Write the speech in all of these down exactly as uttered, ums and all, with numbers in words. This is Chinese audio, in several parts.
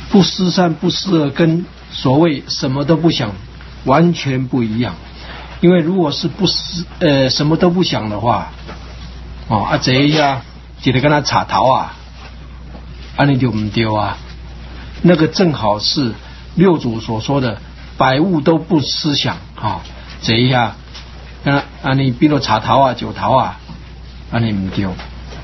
不思善不思恶跟所谓什么都不想完全不一样。因为如果是不思呃什么都不想的话，哦啊这一下记得跟他插头啊，啊你就唔丢啊。那个正好是六祖所说的百物都不思想啊，这一下啊啊你比如插头啊九头啊，啊你唔丢。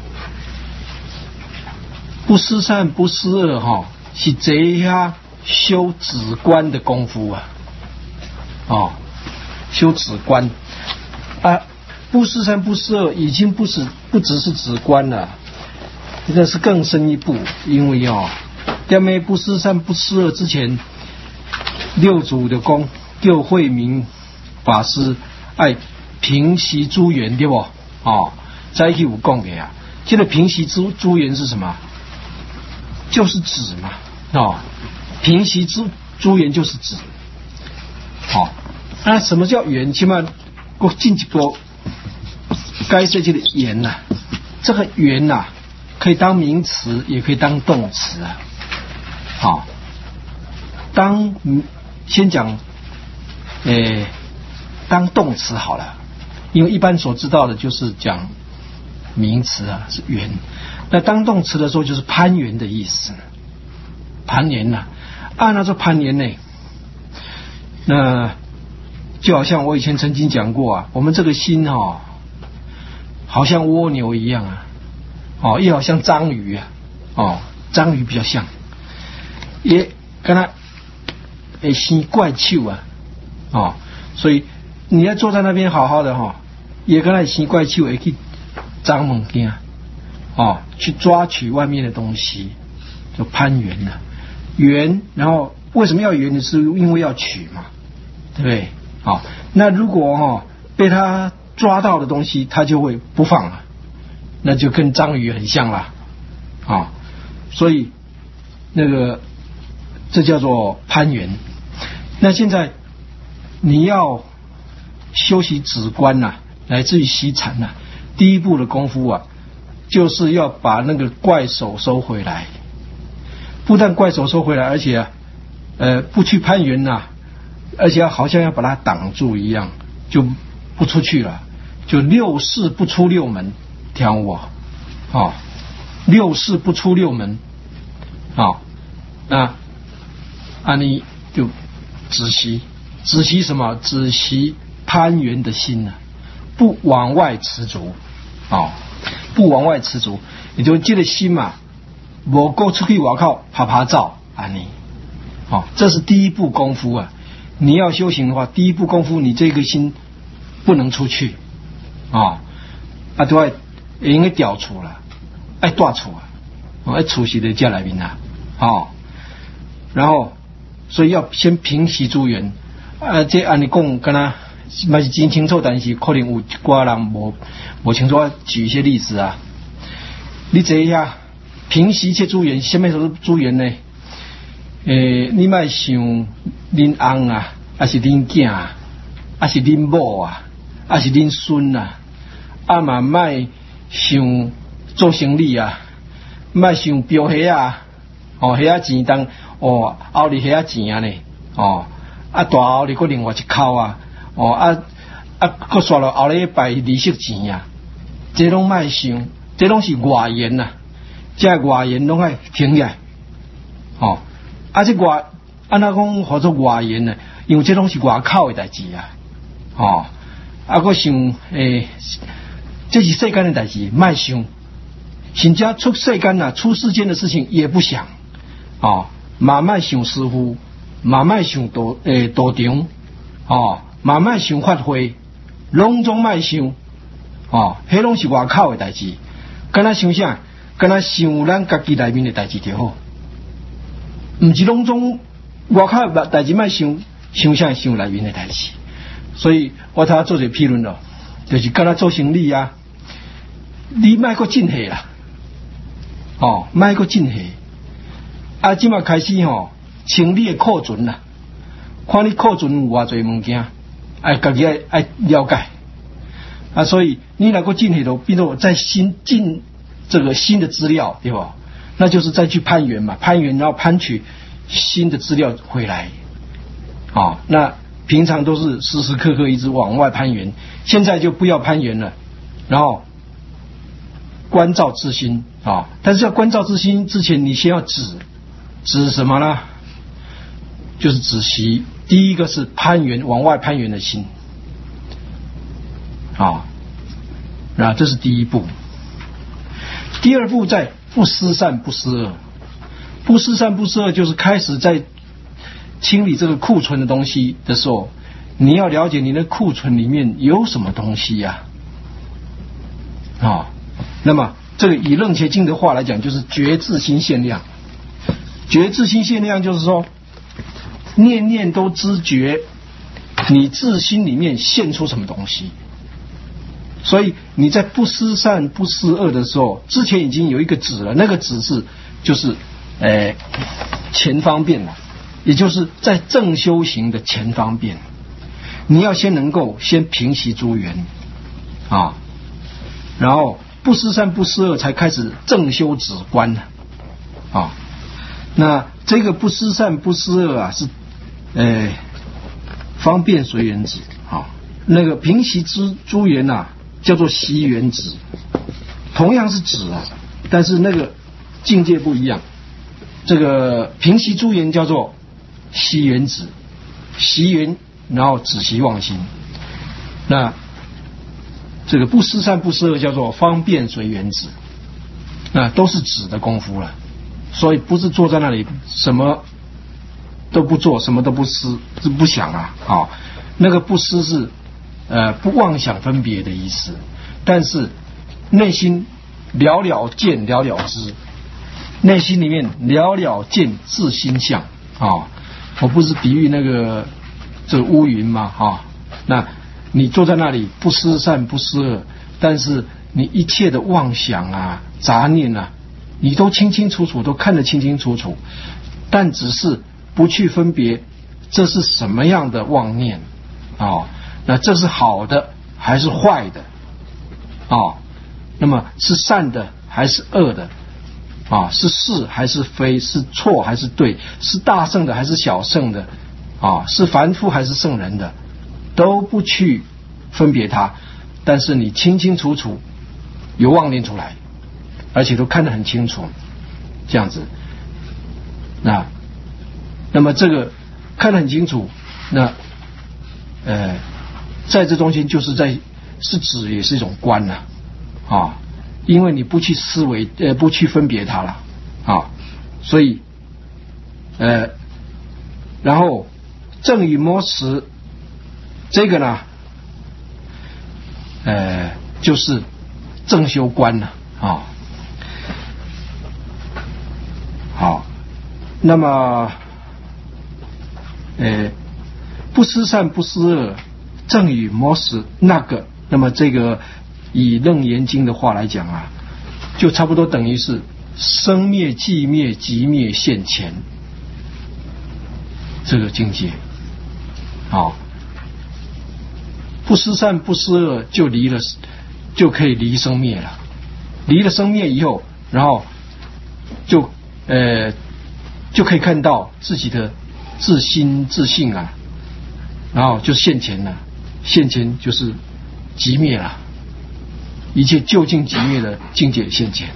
不思善不思恶哈、哦，是这一下修止观的功夫啊，哦，修止观啊，不思善不思恶已经不是不只是止观了，那是更深一步。因为哦，在没不思善不思恶之前，六祖的功叫慧明法师爱平息诸缘，对不？哦，在一起有讲的呀。这个平息诸诸缘是什么？就是止嘛，哦，平息诸诸缘就是止。好、哦，那什么叫缘？起码我进一步该设计的缘呐、啊，这个缘呐、啊，可以当名词，也可以当动词啊。好、哦，当先讲，诶，当动词好了，因为一般所知道的就是讲名词啊，是缘。那当动词的时候就是攀缘的意思，攀缘呐、啊，按那说攀缘呢，那就好像我以前曾经讲过啊，我们这个心哦，好像蜗牛一样啊，哦，又好像章鱼啊，哦，章鱼比较像，也跟它诶生怪手啊，哦，所以你要坐在那边好好的哈、哦，也跟它生怪手，也去张物件。哦，去抓取外面的东西，就攀缘了。缘，然后为什么要缘呢？是因为要取嘛，对不对？好、哦，那如果哈、哦、被他抓到的东西，他就会不放了，那就跟章鱼很像了啊、哦。所以那个这叫做攀缘。那现在你要修习止观呐、啊，乃至于习禅呐，第一步的功夫啊。就是要把那个怪手收回来，不但怪手收回来，而且、啊、呃不去攀缘呐、啊，而且好像要把它挡住一样，就不出去了，就六事不出六门，听我啊、哦，六事不出六门，啊、哦，那啊你就止息，止息什么？止息攀缘的心呢、啊，不往外持足，啊、哦。不往外持足，也就这个心嘛，我够出去外靠爬爬照啊你，哦，这是第一步功夫啊。你要修行的话，第一步功夫，你这个心不能出去啊，啊都要应该调出了，爱断出啊，爱出息的家来面啊，哦，然后所以要先平息诸缘啊，这按你讲跟他。嘛是真清楚，但是可能有一寡人无无清楚。举一些例子啊，你这一下平息这诸缘，什么是诸缘呢？诶，你莫想恁翁啊，还是恁囝啊，还是恁某啊，还是恁孙啊，啊嘛莫想做生意啊，莫想标虾啊，哦虾钱当哦后里虾钱啊呢，哦啊大后里个另外一口啊。哦啊啊，佮刷了后礼拜利息钱啊，这拢莫想，这拢是外缘呐、啊，这外缘拢爱停下。哦，啊这外按那讲叫做外缘呢，因为这拢是外口的代志啊。哦，啊佮想诶，这是世间的代志，莫想。甚至出世间呐，出世间的事情也不想。哦，嘛莫想师傅，嘛莫想道诶道场。哦。慢慢想发挥，拢总莫想，哦，迄拢是外口的代志。敢若想啥？敢若想咱家己内面的代志就好，毋是拢总外口的代志莫想，想啥想内面的代志。所以我头做一个批论咯，就是敢若做生意啊，你莫阁进货啦，哦，莫阁进货，啊，即马开始吼、哦，清理的库存啦，看你库存有偌侪物件。爱自己爱爱了解啊，所以你能够进去头，变成再新进这个新的资料，对吧？那就是再去攀缘嘛，攀缘然后攀取新的资料回来啊。那平常都是时时刻刻一直往外攀援，现在就不要攀援了，然后观照自心啊。但是要观照自心之前，你先要止，止什么呢？就是止息。第一个是攀援，往外攀援的心啊，那这是第一步。第二步在不思善不思恶，不思善不思恶就是开始在清理这个库存的东西的时候，你要了解你的库存里面有什么东西呀、啊？啊，那么这个以楞伽经的话来讲，就是觉自心限量。觉自心限量就是说，念念都知觉你自心里面现出什么东西。所以你在不思善不思恶的时候，之前已经有一个止了，那个止是就是呃前方便了，也就是在正修行的前方便，你要先能够先平息诸缘啊，然后不思善不思恶才开始正修止观啊。那这个不思善不思恶啊，是呃方便随缘止啊，那个平息之诸缘啊，叫做息缘止，同样是止啊，但是那个境界不一样。这个平息诸缘叫做息缘止，息缘然后止息妄心。那这个不思善不思恶叫做方便随缘止，那都是止的功夫了。所以不是坐在那里什么都不做，什么都不思，是不想啊啊、哦，那个不思是呃不妄想分别的意思，但是内心了了见了了知，内心里面了了见自心相啊、哦。我不是比喻那个这个乌云吗？啊、哦，那你坐在那里不思善不思恶，但是你一切的妄想啊杂念啊，你都清清楚楚，都看得清清楚楚，但只是不去分别这是什么样的妄念啊、哦？那这是好的还是坏的啊、哦？那么是善的还是恶的啊？是是还是非？是错还是对？是大圣的还是小圣的啊？是凡夫还是圣人的？都不去分别它，但是你清清楚楚有妄念出来，而且都看得很清楚，这样子。那那么这个看得很清楚，那呃在这中间就是在是指也是一种观了 啊, 啊，因为你不去思维呃不去分别它了啊，所以呃然后正与摸持这个呢呃就是正修观了啊。好，那么呃不思善不思恶正与摸持那个，那么这个以楞严经的话来讲啊，就差不多等于是生灭寂灭即灭现前这个境界。好，不思善不思恶就离了，就可以离生灭了。离了生灭以后，然后就呃就可以看到自己的自心自性啊，然后就现前了。现前就是寂灭了，一切究竟寂灭的境界现前。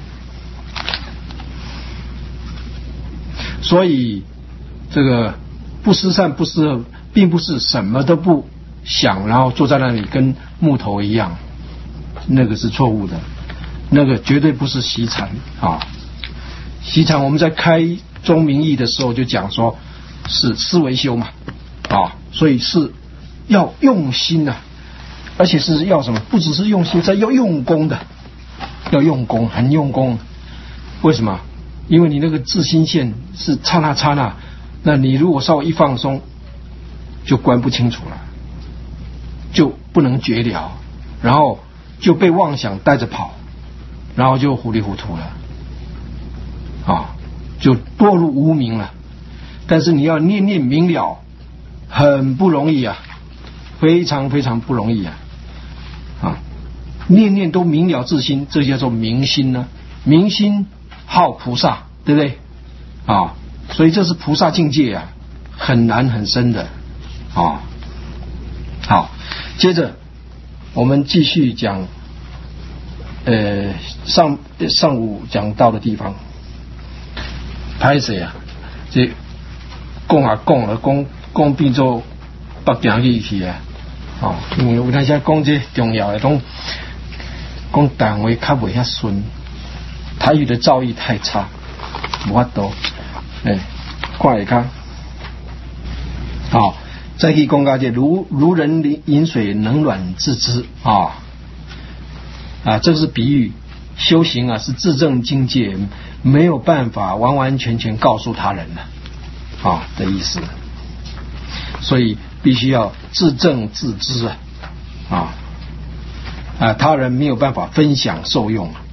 所以这个不思善不思恶，并不是什么都不想，然后坐在那里跟木头一样，那个是错误的，那个绝对不是习禅啊。习禅我们在开宗明义的时候就讲说是思维修嘛啊，所以是要用心啊，而且是要什么？不只是用心，在要用功的，要用功，很用功。为什么？因为你那个自心线是刹那刹那，那你如果稍微一放松，就观不清楚了，就不能觉了，然后就被妄想带着跑，然后就糊里糊涂了，啊，就堕入无明了。但是你要念念明了，很不容易啊。非常非常不容易啊！啊，念念都明了自心，这叫做明心呢、啊。明心好菩萨，对不对？啊， 所以这是菩萨境界啊，很难很深的啊。好，接着我们继续讲，呃，上上午讲到的地方，拍谁啊？这讲啊讲了，讲讲变做北京语去啊！哦，因为有当时讲这重要的讲讲台湾话较袂遐顺，台语的造诣太差，无法度。诶、欸，看下看，好，再去讲到这如如人饮水，冷暖自知啊啊，这是比喻修行啊，是自证境界，没有办法完完全全告诉他人了啊的意思，所以必须要自证自知啊啊啊，他人没有办法分享受用啊。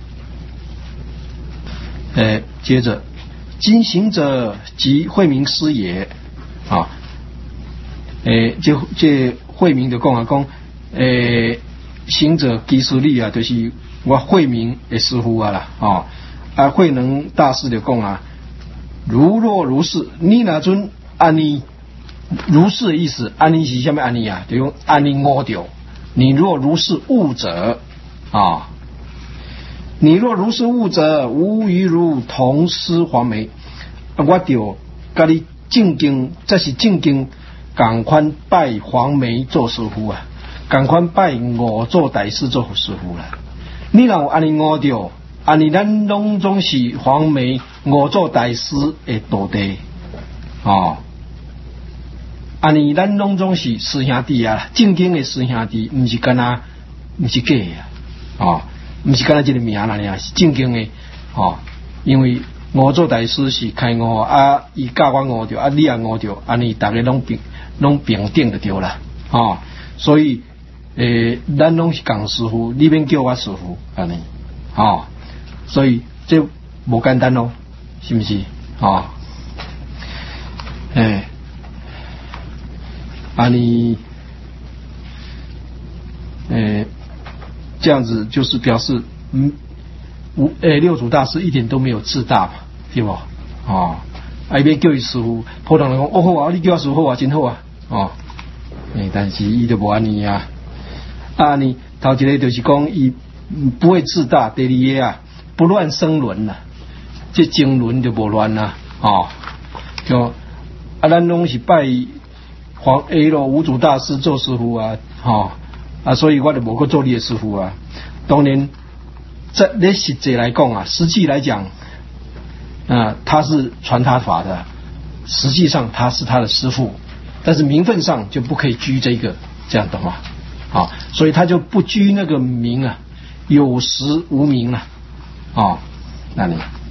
呃，接着。今行者即慧明师也啊！诶，这这慧明就讲啊讲，诶，行者其实你啊，就是我慧明的师父啊啦啊！啊，慧能大师就讲啊，如若如是，你那尊安尼如是的意思，安尼是什么安尼啊？就用安尼摸掉。你若如是悟者啊。你若如是悟者，无余如同师黄梅。我就跟你正经，这是正经，赶快拜黄梅做师父啊！赶快拜我做大师做师父啦！你若安尼悟着，安尼咱拢总是黄梅我做大师的徒弟哦。安尼咱拢总是师兄弟啊！正经的师兄弟，不是干那，不是假的啊！不是干那这个名啦，尔是正经的哦。因为我做大师是开悟啊，伊教我悟着啊，你也悟着，安尼大家拢平拢平等就对啦哦。所以诶，咱拢是共师父，你免叫我师父安尼哦。所以这无简单咯，是不是哦？诶，安尼诶。这样子就是表示，嗯，无诶六祖大师一点都没有自大嘛，对不？哦，啊，要叫伊师父，普通人讲，哦好啊，你叫我师父啊，真好啊，哦，诶，但是伊就无安尼啊，啊，你头一个就是讲伊不会自大，第二个啊，不乱生轮呐，这经轮就无乱啦，哦，就啊，咱拢是拜黄诶咯五祖大师做师父啊，哦。啊，所以我就无去做你的师父啊。当然，在那实际来讲啊，实际来讲，啊，他是传他法的，实际上他是他的师父，但是名分上就不可以居这个，这样懂吗？啊，所以他就不居那个名啊，有实无名啊，啊，那里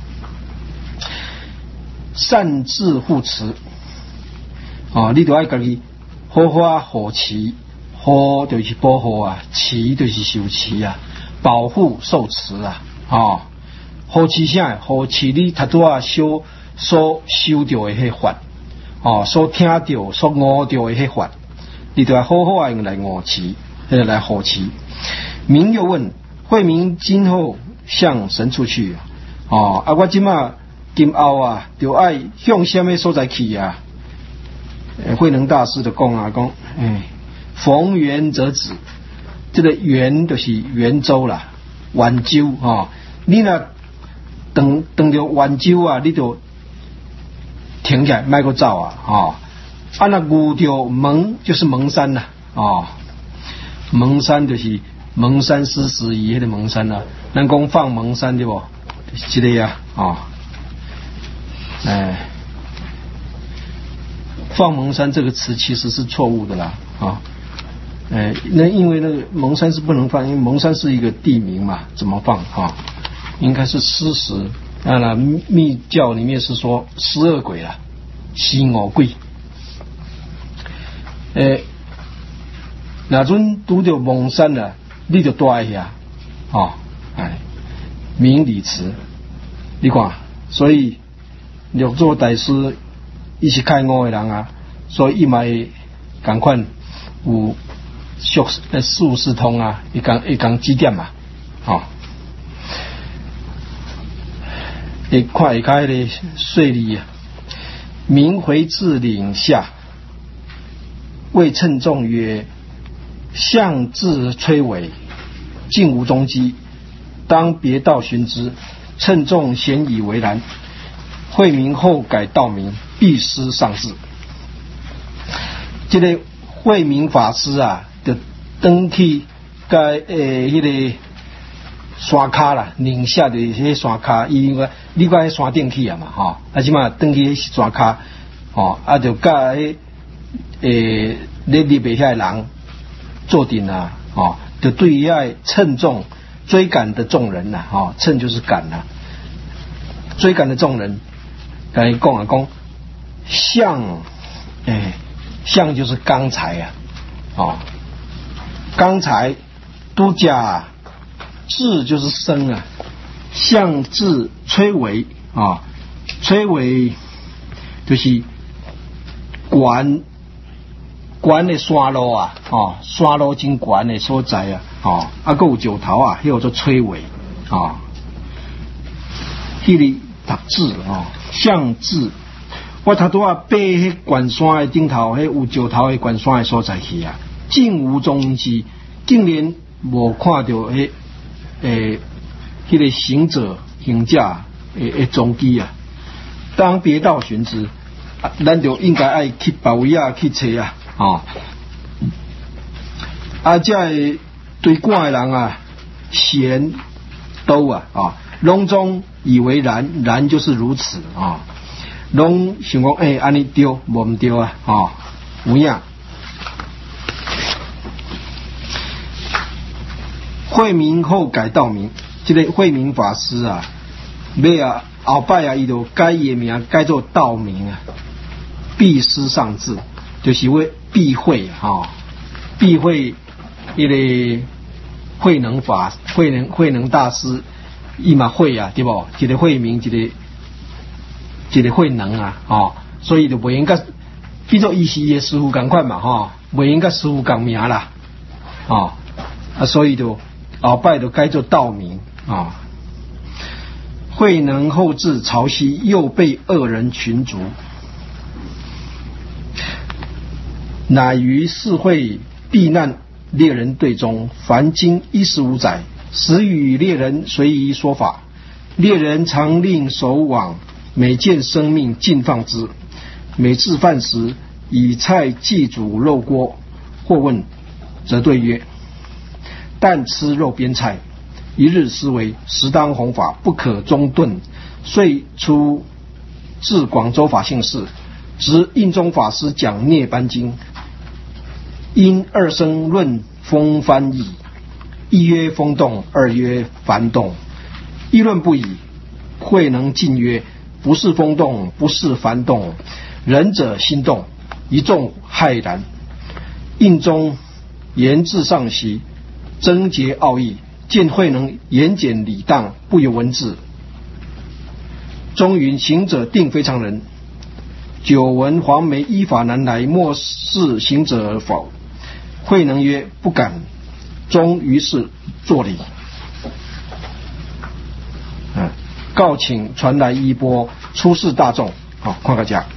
善自护持啊，你都要家己好好护持。护就是保护啊，持就是修持啊，保护受持啊，哦，护持啥？护持你他都要修所修到的迄法，哦，所听到、所悟到的迄法，你都要好好用来悟持，来护持。明又问：慧明今后向神处去？哦，啊，我今嘛今后啊，就爱向什么所在去啊？慧能大师就讲啊，讲，哎。逢源则止，这个源就是圆周啦，圆周啊、哦。你若等等到圆周啊，你就停下来，卖个走啊啊！啊那遇到蒙就是蒙山啦啊、哦，蒙山就是蒙山施时仪的蒙山啦、啊，咱讲放蒙山对不？就是这个呀啊，哎，放蒙山这个词其实是错误的啦啊。呃，那因为那个蒙山是不能放，因为蒙山是一个地名嘛，怎么放啊？应该是施食。当然，密教里面是说十二鬼啦，西我鬼。诶，那阵拄到蒙山了，你就带一下，啊，哎，明理词，你看，所以六祖大师伊是开悟的人啊，所以伊嘛会赶快有。术呃术士通啊，一讲一讲几点嘛，哦，会看会开的税利啊， 民回至岭下，谓称众曰：象自摧毁，竟无踪迹，当别道寻之。称众咸以为然。惠明后改道名，必失上志。这个惠明法师啊，就登去该诶迄个山卡啦，宁夏的迄个山卡，因为你讲迄山顶去啊嘛，吼，啊即嘛登去迄山卡，吼，啊就甲迄诶咧入边遐人做阵啊，吼，就对于遐称众追赶的众人呐、啊，吼，称就是赶呐、啊，追赶的众人，跟伊讲啊讲，象，诶，象就是刚才啊，哦，刚才都假智就是生啊，象智摧毁啊，摧毁就是悬悬的山路啊，哦，山路真悬的所在啊，哦，啊，还有石头啊，迄个做摧毁啊，迄个读字哦，象智。我头拄啊爬迄悬山的顶头，迄有石头的悬山的所在去啊，竟无踪迹，竟然无看到迄诶迄个行者行者诶诶踪迹啊。当别道寻之，啊，咱就应该爱去别位啊去找啊，哦，啊，这个对赶的人啊，嫌都啊啊，拢总以为然，然就是如此啊。拢想讲诶，安尼对，无毋对啊，吼、哦，有影。惠明后改道名，这个惠明法师啊，要啊后摆啊，伊就改伊的名改做道名啊，避师上志，就是为避讳啊，吼、哦，避讳迄个慧能法慧能慧能大师，伊嘛会啊，对不？一个惠明，一个。一个慧能啊，哦，所以就袂用甲，比作伊是伊的师父共款嘛，吼、哦，袂用甲师父共名啦，哦，啊，所以就后摆就改做道名啊、哦。慧能后至潮汐，又被恶人群逐，乃于四会避难猎人队中，凡经一十五载，时与猎人随意说法，猎人常令守往。每见生命尽放之，每至饭时，以菜祭煮肉锅，或问，则对曰：但吃肉边菜。一日思维，实当弘法，不可中顿。遂出至广州法性寺，执印宗法师讲涅槃经，因二生论风翻译，一曰风动，二曰幡动，议论不已。慧能进曰：不是风动，不是幡动，仁者心动。一众骇然。印宗言至上席，增结奥义，见慧能言简理当，不由文字。中云行者定非常人，久闻黄梅依法难来，莫视行者而否。慧能曰：不敢。终于是作礼。嗯，告请传来衣钵，出示大众。好，看个家。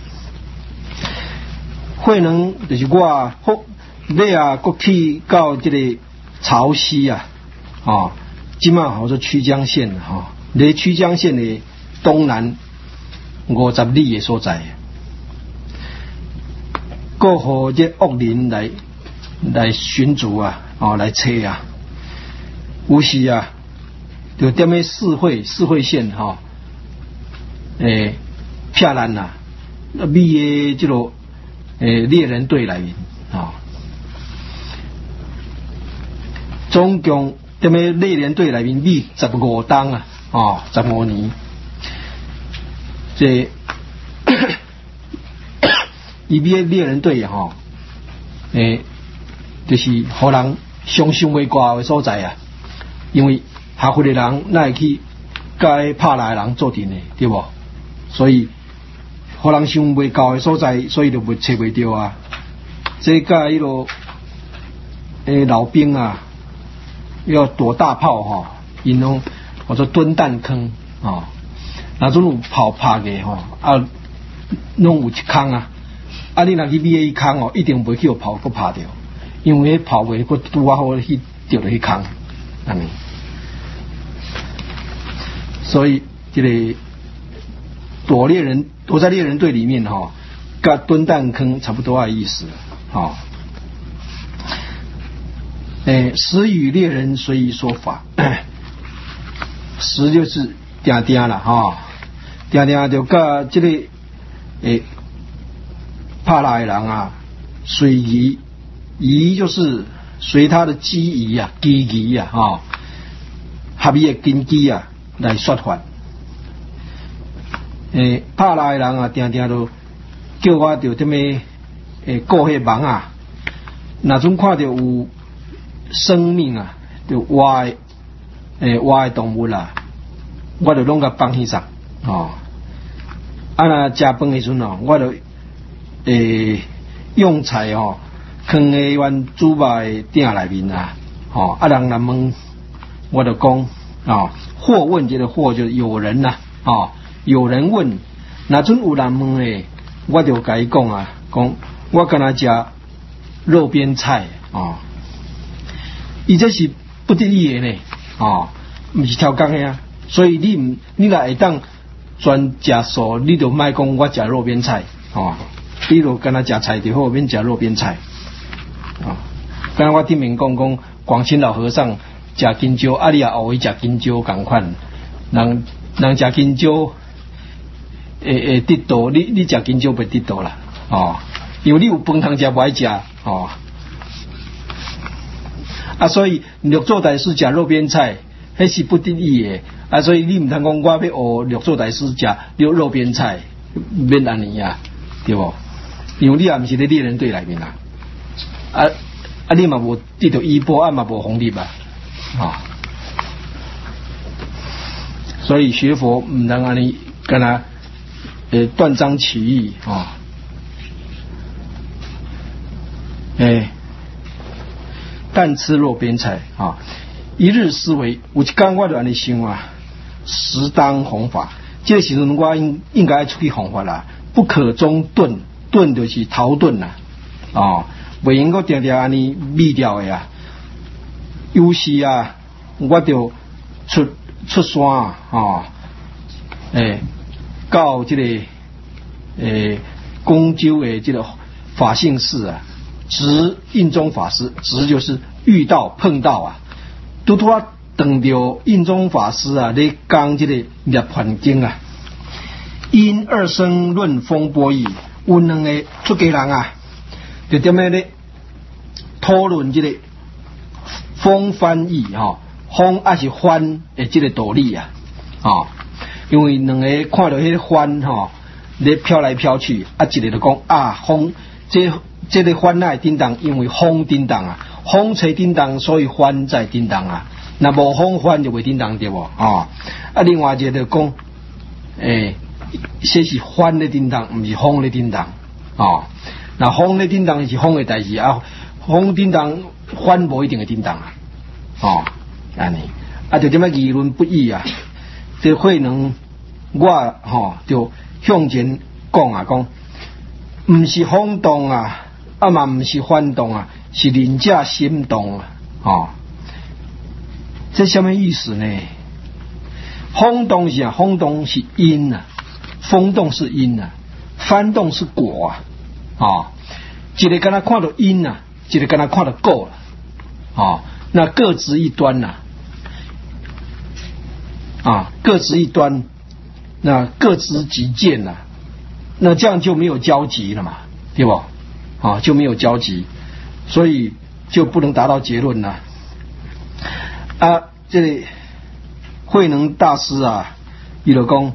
慧能就是我后要啊，过去到这个潮汐啊，啊，今嘛好说曲江县哈，在曲江县的东南五十里的所在，过河这恶人来来寻逐啊，哦，来找啊，有时啊，就踮咧四会四会县哈，诶，骗人呐，美的这个诶猎人队来面啊。总共踮咧猎人队内面秘十五档啊，哦，十五年，这伊秘猎人队吼，诶，就是互人伤伤袂挂的所在啊，因为下回的人哪会去甲拍来的人做阵的，对不？所以互人伤袂高的所在，所以就袂找袂到啊。这甲迄落诶老兵啊。要躲大炮哈，因拢或者蹲弹坑啊，那种炮拍的哈啊， 拢有一坑啊，啊你若去买迄坑哦，一定袂去互炮佫拍掉，因为迄炮袂佫拄啊好去掉落迄坑，安尼。所以这个躲猎人躲在猎人队里面哈、哦，跟蹲弹坑差不多的意思，哈、哦。诶，时与猎人随意说法，时就是定定啦哈，定定就甲这个诶怕来的人啊，随意仪就是随他的机宜啊，机宜啊哈，合伊的根基啊来说法。诶，怕来的人啊，定定都叫我着这么诶顾迄忙啊，那种看到有生命啊，就活的诶活的动物啦、啊，我就拢甲放起上哦。啊那食饭的时阵哦，我就诶用菜哦，放喺阮煮肉的鼎内面啊，哦啊人来问，我就讲哦，或问这个或就是有人呐、啊，哦有人问，那阵有人问诶，我就甲伊讲啊，讲我敢若食肉边菜哦。伊这是不得已的呢，哦，唔是挑工的啊，所以你唔你若会当专食素，你就莫讲我食肉边菜，哦，你就干那食菜就好，免食肉边菜，啊、哦，刚才我顶面讲讲广清老和尚食金蕉，啊你也学伊食金蕉共款，人人食金蕉会会得道，你你食金蕉袂得道啦，哦，因为你有饭通食不爱食，哦。啊，所以六祖大师食肉边菜，迄是不得已的。啊，所以你唔通讲我要学六祖大师食肉肉边菜，免安尼啊，对不？因为你也唔是咧猎人队内面啊，啊啊，你嘛无得到衣钵，啊嘛无红利吧，啊。所以学佛唔能安尼跟他呃断章取义啊，诶。但吃肉边菜啊！一日思维，有一天我就安尼想啊，时当弘法。这个时阵我应应该出去弘法啦，不可中遁，遁就是逃遁啦，哦，袂用个定定安尼灭掉的啊。有时啊，我就出出山啊，哦，诶，到这个诶广州的这个法性寺啊。值印宗法师，值就是遇到碰到啊，拄拄啊等到印宗法师啊，咧讲这个涅槃经啊，因二生论风波义，有两个出家人啊，就点样咧讨论这个风翻义哈，风还是翻的这个道理啊，哦，因为两个看到迄个翻哈，咧飘来飘去，啊，一个就讲啊风这。这个翻来叮当，因为风叮当啊，风吹叮当，所以翻在叮当啊。那无风翻就袂叮当对不？啊，啊，另外一个就讲，诶、欸，这是翻的叮当，唔是风的叮当啊。那风的叮当是风的代志啊，风叮当翻无一定会叮当啊。哦，安尼啊，就这么议论不已啊。这慧能我吼、哦、就向前讲啊，讲唔是风动啊。啊嘛唔是翻动啊，是人家心动啊，哦，这什么意思呢？风动是啊，风动是因啊，风动是因啊，翻动是果啊，哦，一个跟他看到因啊，一个跟他看到果了，哦，那各执一端呐、啊，啊，各执一端，那各执己见呐、啊，那这样就没有交集了嘛，对不？啊，就没有交集，所以就不能达到结论了。啊，这里慧能大师啊，伊就讲，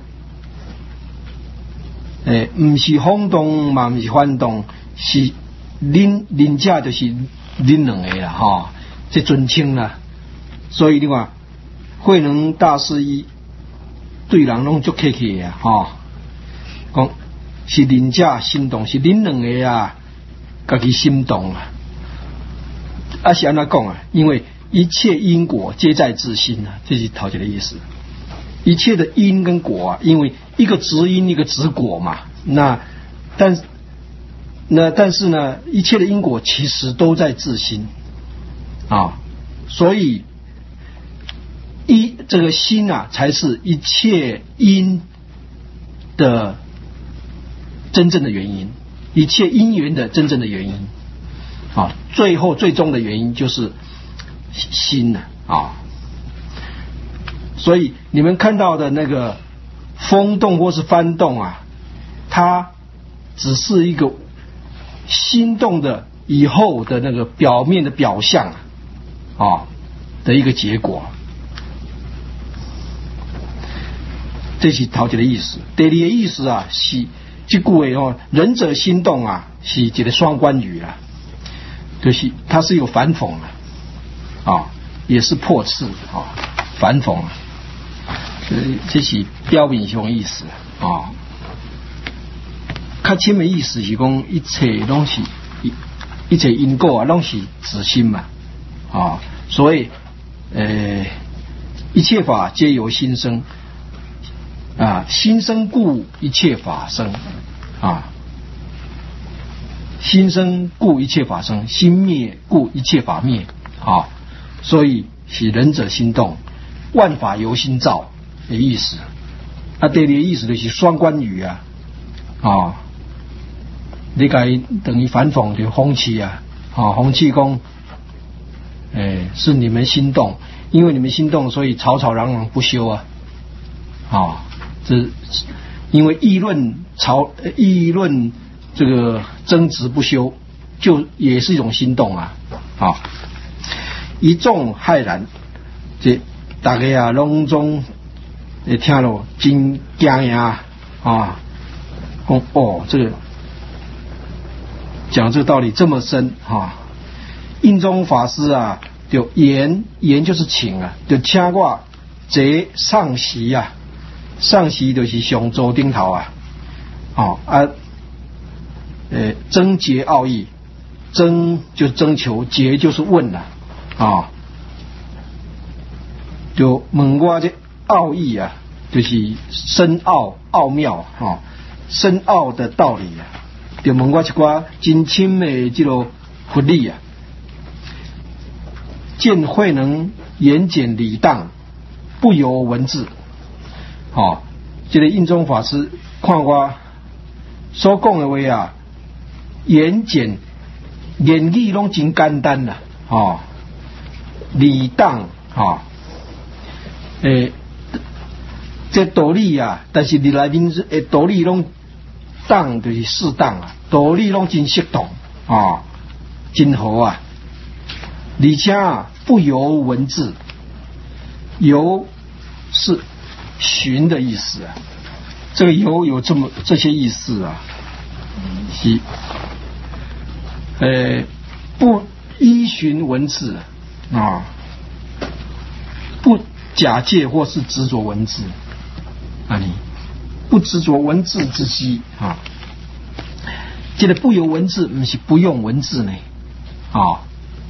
诶，唔是风动嘛，唔是翻动，是恁恁家就是恁两个啦，哈，这尊称啦。所以你看，慧能大师伊对人拢足客气啊，哈，讲是恁家心动，是恁两个啊。家己心动啊，啊是安怎讲啊？因为一切因果皆在自心啊，这是头一个意思。一切的因跟果啊，因为一个直因一个直果嘛， 那但那但是呢，一切的因果其实都在自心啊，所以一这个心啊，才是一切因的真正的原因，一切因缘的真正的原因啊，最后最终的原因就是心啊啊，所以你们看到的那个风动或是翻动啊，它只是一个心动的以后的那个表面的表象啊的一个结果，这是头一个意思。第二个意思啊，是这句话哦，仁者心动啊，是一个双关语啊，就是它是有反讽的啊，也是破斥啊，反讽啊，这是标明上的意思啊。较深的意思是讲，一切拢是一一切因果啊，拢是自心嘛啊，所以呃，一切法皆由心生啊，心生故一切法生啊，心生故一切法生，心灭故一切法灭啊，所以是仁者心动，万法由心造的意思。啊，第二个意思就是双关语啊啊。你该等于反讽的风气啊，啊，风气讲，哎，是你们心动，因为你们心动，所以吵吵嚷嚷不休啊，啊，这因为议论吵议论这个争执不休，就也是一种心动啊，啊，一众骇然，这大家啊拢总也听了真惊呀啊，讲哦这个。讲这个道理这么深哈，印宗法师啊，就言言就是请啊，就请我坐上席啊，上席就是上桌顶头啊，哦啊，呃，征结奥义，征就是征求，结就是问了啊，就问我这奥义啊，就是深奥奥妙哈，深奥的道理啊。就问我一寡真深的这个佛理啊，见慧能言简理当，不由文字。哦，这个印宗法师看我所讲的话啊，言简言语拢真简单啦，哦，理当哦，诶，这道理啊，但是你来面诶道理拢。当就是适当啊，道理拢真适当啊，真好啊，而且啊不由文字，由是寻的意思啊，这个由有这么这些意思啊，是呃不依循文字啊，不假借或是执着文字啊你。不执着文字之息啊，这个不由文字，不是不用文字呢啊。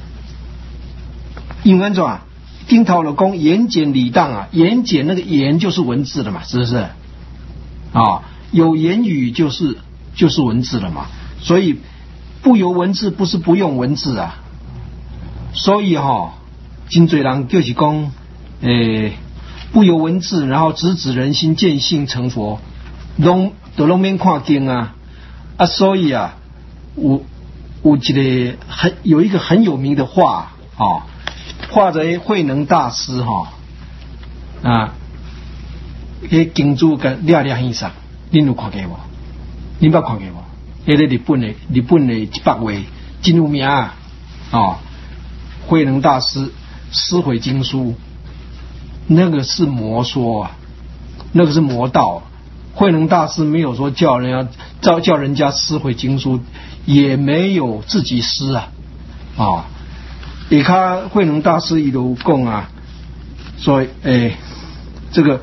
因为怎啊？丁头了讲言简理当啊，言简那个言就是文字了嘛，是不是？啊，有言语就是就是文字了嘛，所以不由文字不是不用文字啊。所以哈、哦，真多人就是讲，诶。不由文字，然后直指人心，见性成佛，拢都拢免看经啊啊！所以啊，我我记得很有一个很有名的话啊，画在慧能大师哈啊，迄经注跟亮亮先生，恁有看过无？恁捌看过无？迄个日本的日本的一百位真有名啊！哦，慧能大师撕毁经书。那个是魔说啊，那个是魔道。慧能大师没有说叫人家叫叫人家撕毁经书，也没有自己撕啊啊！你看慧能大师一路讲啊，所以哎，这个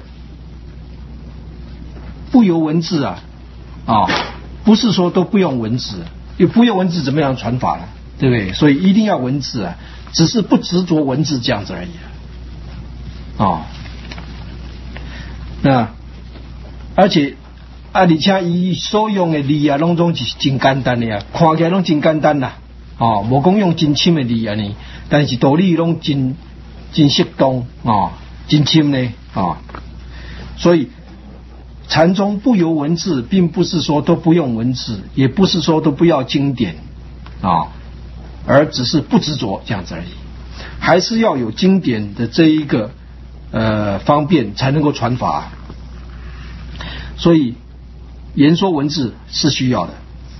不由文字啊啊，不是说都不用文字，也不用文字怎么样传法呢？对不对？所以一定要文字啊，只是不执着文字这样子而已啊。哦，那而且啊，而且伊所用的字啊，拢总是真简单的啊，看起来拢真简单啦，哦，无讲用真深的字安尼，但是道理拢真真适当哦，真深呢啊，所以禅宗不由文字，并不是说都不用文字，也不是说都不要经典啊，而只是不执着这样子而已，还是要有经典的这一个呃方便才能够传法，所以言说文字是需要的。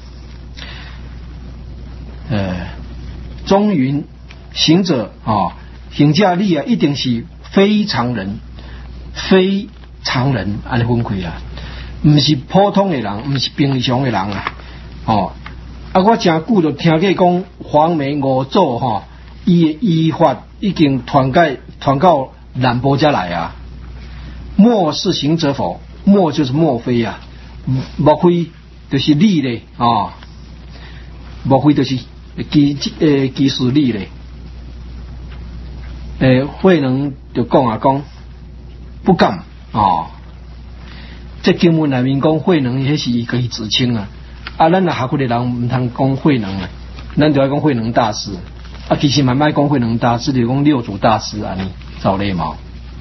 呃，中云行者啊，行者力啊，一定是非常人，非常人安尼分开啊，唔是普通的人，唔是平常的人啊。哦，啊，我真久就听过讲黄眉五祖哈，伊的医法已经传介传到南部家来啊。莫是行者否？莫就是莫非啊，莫非就是你咧啊，莫非就是基诶基实你咧。诶，慧能就讲啊讲不敢啊，这经文内面讲慧能，迄是伊可以自称啊。啊，咱若学过的人唔通讲慧能啊，咱就要讲慧能大师。啊，其实慢慢讲慧能大师，就讲六祖大师安尼造例嘛。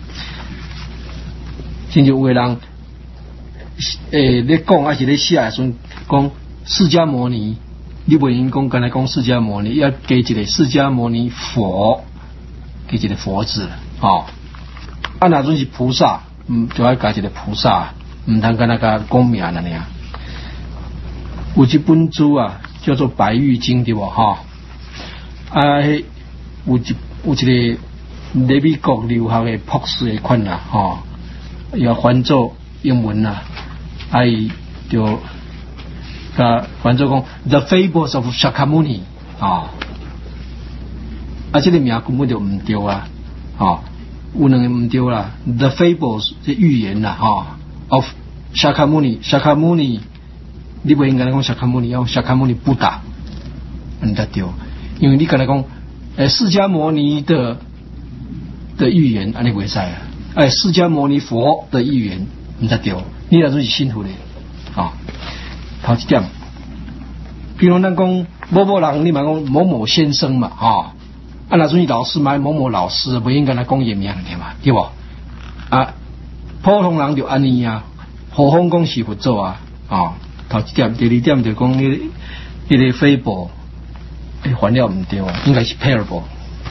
甚至有个人诶咧讲，还是咧写的时阵讲释迦牟尼，你不应讲刚才讲释迦牟尼，要加一个释迦牟尼佛，加一个佛字哦。啊，那阵是菩萨，嗯，就要加一个菩萨，唔通跟那个讲名安尼啊。有一本书啊，叫做《白玉经》对不哈？啊，有一有一个在美国留学的博士的款啊，哈，要翻做英文啊，啊，伊就甲翻做讲 The Fables of Shakyamuni 啊，啊，这个名根本就唔对啊，啊，有两个唔对啦 ，The Fables 是寓言啦，哈 ，of Shakyamuni，Shakyamuni。你不应该讲释迦牟尼，要释迦牟尼不打，你才对，因为你刚才讲，诶，释迦牟尼的的预言，安尼袂使啊，诶，释迦牟尼佛的预言，你才对，你那就是辛苦的啊。头一点，比如咱讲某某人，你嘛讲某某先生嘛，啊，啊那种老师嘛某某老师，不应该来讲伊名的嘛，对不？啊，普通人就安尼啊，何况讲是佛祖啊，啊。头一点，第二点就讲你你个 fable， 诶，翻了唔对啊，应该是 parable。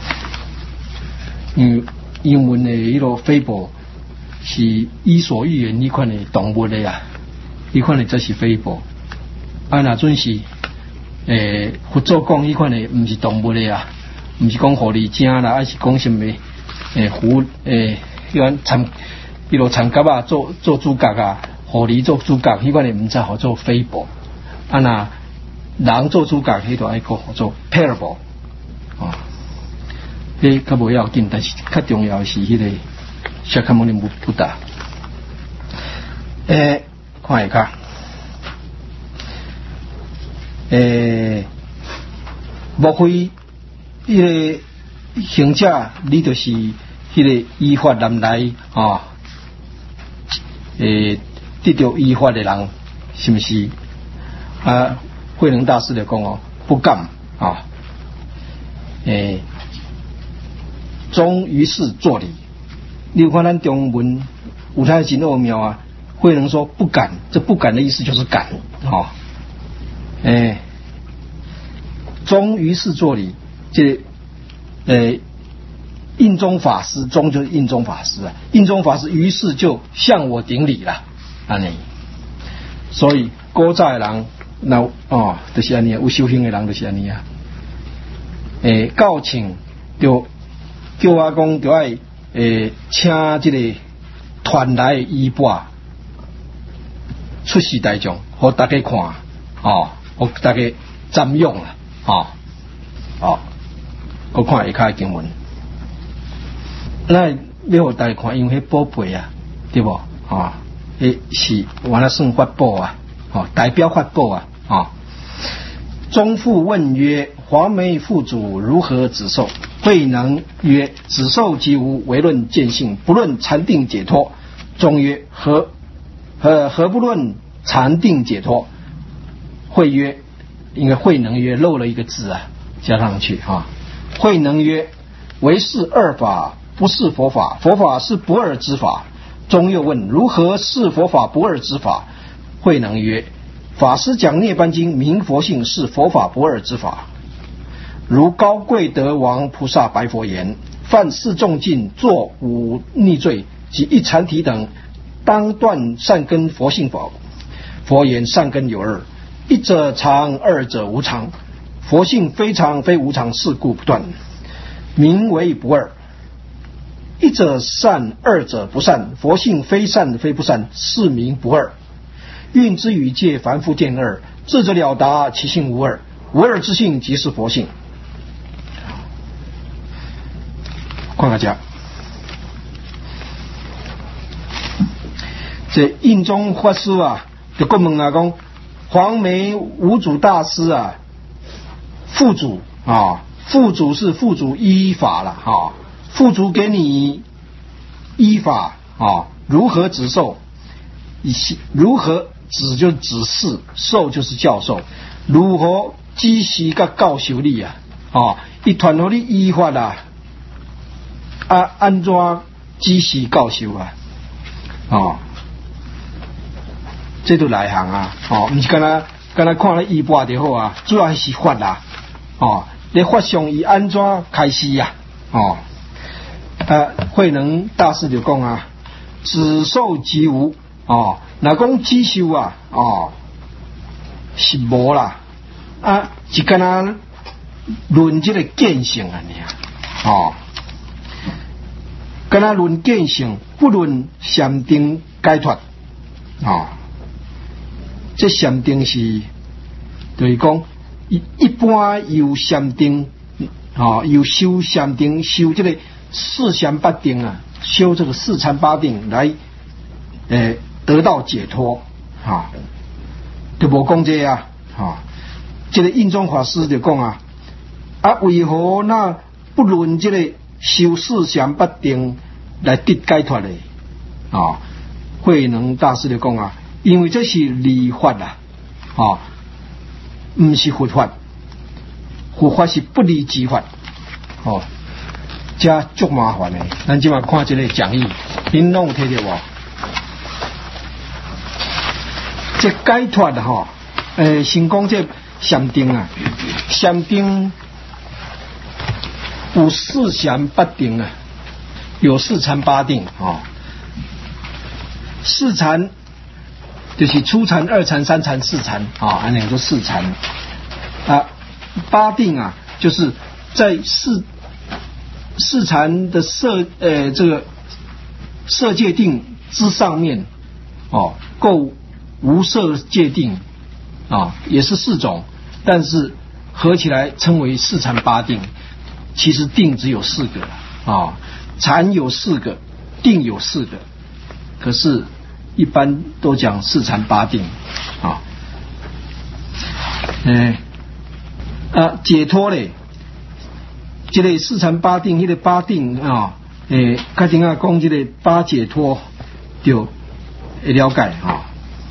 嗯，英文的迄个 fable 是伊索寓言迄款的动物的啊，迄款的则是 fable。啊，那阵是诶，佛祖讲迄款的唔是动物的啊，唔是讲狐狸精啦，还是讲什么诶狐诶，迄款参迄个参甲啊，做做主角啊。狐狸做主角，迄款的唔才好做 fable， 啊那人做主角，迄个爱个好做 parable， 啊，迄较无要紧，但是较重要是迄个释迦牟尼不不打。诶，看一下，诶，莫非迄个行者，你就是迄个依法南来啊？诶。得到依法的人，是不是？啊，慧能大师就讲哦，不敢啊，诶，忠于事作礼。你有看咱中文有太真奥妙啊！慧能说不敢，这不敢的意思就是敢啊，诶，忠于事作礼，这诶。印宗法师，宗就是印宗法师啊，印宗法师于是就向我顶礼了。安尼，所以古早的人，那哦，就是安尼，有修行的人就是安尼啊。诶，告请就叫我讲，就爱诶，请这个传来的衣钵出示大众，互大家看，哦，互大家瞻仰啦，哦，哦，我看下骹经文，那要互大家看，因为迄宝贝啊，对不？哦。诶，是完了算法宝啊，哦，代表法宝啊，啊。宗父问曰：“黄眉父祖如何止受？”慧能曰：“止受即无，唯论见性，不论禅定解脱。”宗曰：“何何何不论禅定解脱。慧曰，因为慧能曰漏了一个字啊，加上去啊。慧能曰，唯是二法，不是佛法。佛法是不二之法。中又问，如何是佛法不二之法？慧能曰，法师讲涅槃经，明佛性是佛法不二之法。如高贵德王菩萨白佛言，犯四重禁，作五逆罪及一禅体等，当断善根佛性否？佛言，善根有二，一者常，二者无常。佛性非常非无常，是故不断，名为不二。一者善，二者不善。佛性非善非不善，是名不二。运之与界，凡夫见二，智者了达，其性无二。无二之性，即是佛性。看大家，这印宗法师啊，就问问啊，讲黄梅五祖大师啊，父祖啊，父祖是父祖依法了哈、啊，父祖给你依法啊，如何指授？如何指就指示，授就是教授，如何知识甲教授你啊？啊，一团和你依法啊。啊，安怎知识教授啊？哦，这都内行啊！哦，不是干那干那看了医报就好啊，主要是法啦。哦，你法上以安怎开始呀、啊？哦，啊，慧能大师就讲啊，只受即无。哦，若讲只受啊，哦，是无啦。啊，是干那论这个见性啊，你啊，哦。跟他论见性，不论禅定解脱啊！这禅定是，就是讲一一般有禅定啊，有修禅定，修这个四禅八定啊，修这个四禅八定来，诶、呃，得到解脱啊！就无讲这啊，啊，这个印宗法师就讲啊，啊，为何那不论这个？修四禅八定来得解脱的啊，慧能大师就讲啊，因为这是理法啊，啊，不是佛法，佛法是不离之法，哦，这足麻烦的。咱今晚看这个讲义，您拢有睇到无？这解脱的哈，诶，先讲这禅定啊，禅定。有四禅八定啊，有四禅八定啊、哦。四禅就是初禅、二禅、三禅、四禅啊，按两个四禅啊。八定啊，就是在四四禅的色呃这个色界定之上面哦，够无色界定啊，也是四种，但是合起来称为四禅八定。其实定只有四个啊，禅有四个，定有四个，可是一般都讲四禅八定啊。嗯啊，解脱嘞，这个四禅八定，这个八定啊，诶，开天啊讲这个八解脱就会了解啊。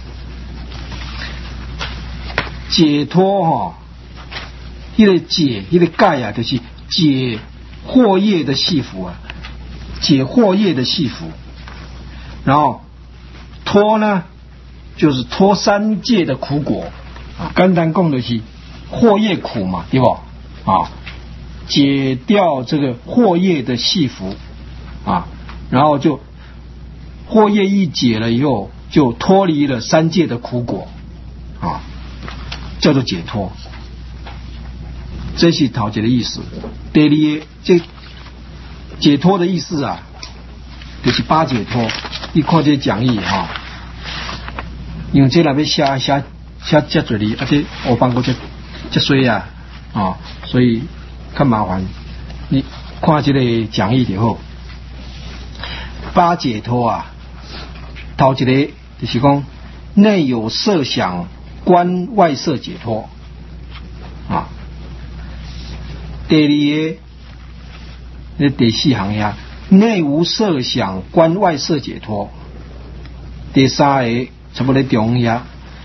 解脱哈、啊，这个解，这个解啊，就是。解惑业的系缚啊，解惑业的系缚，然后脱呢，就是脱三界的苦果啊。简单讲的是惑业苦嘛，对不啊？解掉这个惑业的系缚啊，然后就惑业一解了以后，就脱离了三界的苦果啊，叫做解脱。这是头一个意思。第二个，这解脱的意思啊，就是八解脱。你看这讲义哈、哦，因为这那边写写写这嘴里，而且我帮过这这衰啊啊、哦，所以较麻烦。你看这个讲义就好。八解脱啊，头一个就是讲内有色想观外色解脱啊。第二个，那第四行呀，内无色想观外色解脱。第三个，差不多中呀，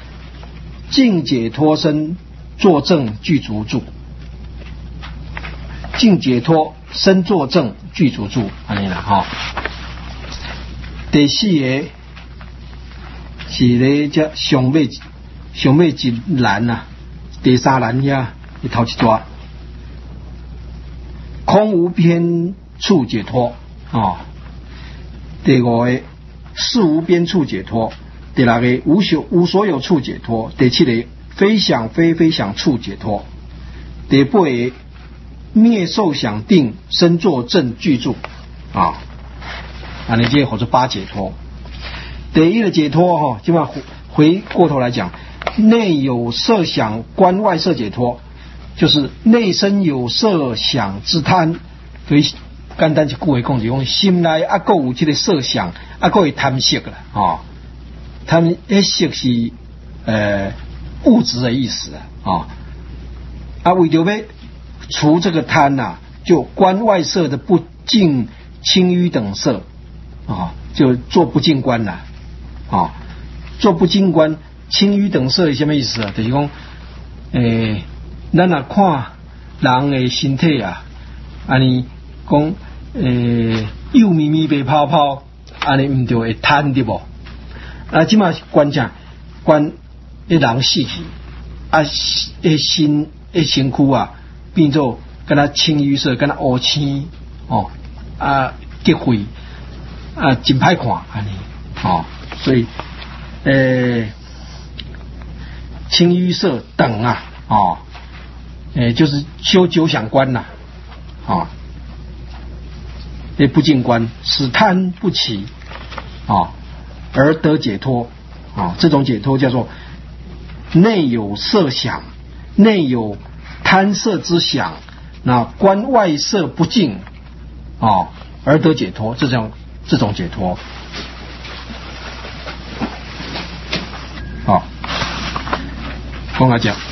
净解脱身作证具足住，净解脱身作证具足住，安尼啦哈。第四个是咧只上尾上尾一栏啊，第三栏遐一头一抓，空无边处解脱哦。第五个事无边处解脱，第六个无所无所有处解脱，第七个非想非非想处解脱，第八个灭受想定身作证具住啊，啊，你这或者八解脱。第一个解脱哈，基本上回过头来讲，内有色想观外色解脱，就是内身有色想之贪，所以简单一句话讲，就讲心内啊，够有这个色想，啊，够有贪色啦，哦，贪色是呃物质的意思啊，哦，啊，为着要除这个贪呐、啊，就观外色的不净清淤等色啊、哦，就做不净观啦。哦，做不净观，清淤等色是什么意思啊？就是讲，诶，咱若看人的身体啊，安尼讲，诶，幼咪咪白泡泡，安尼唔就会贪对不？啊，即马观正观一人死去，啊，一身一身躯啊，变做跟他清淤色，跟他乌青哦，啊，结灰啊，真歹看安尼哦。所以，呃，清淤色等啊，哦，呃，就是修九想观呐、啊，啊，也不净观，使贪不起，啊，而得解脱，啊，这种解脱叫做内有色想，内有贪色之想，那观外色不净，啊，而得解脱，这种这种解脱。好，讲下讲。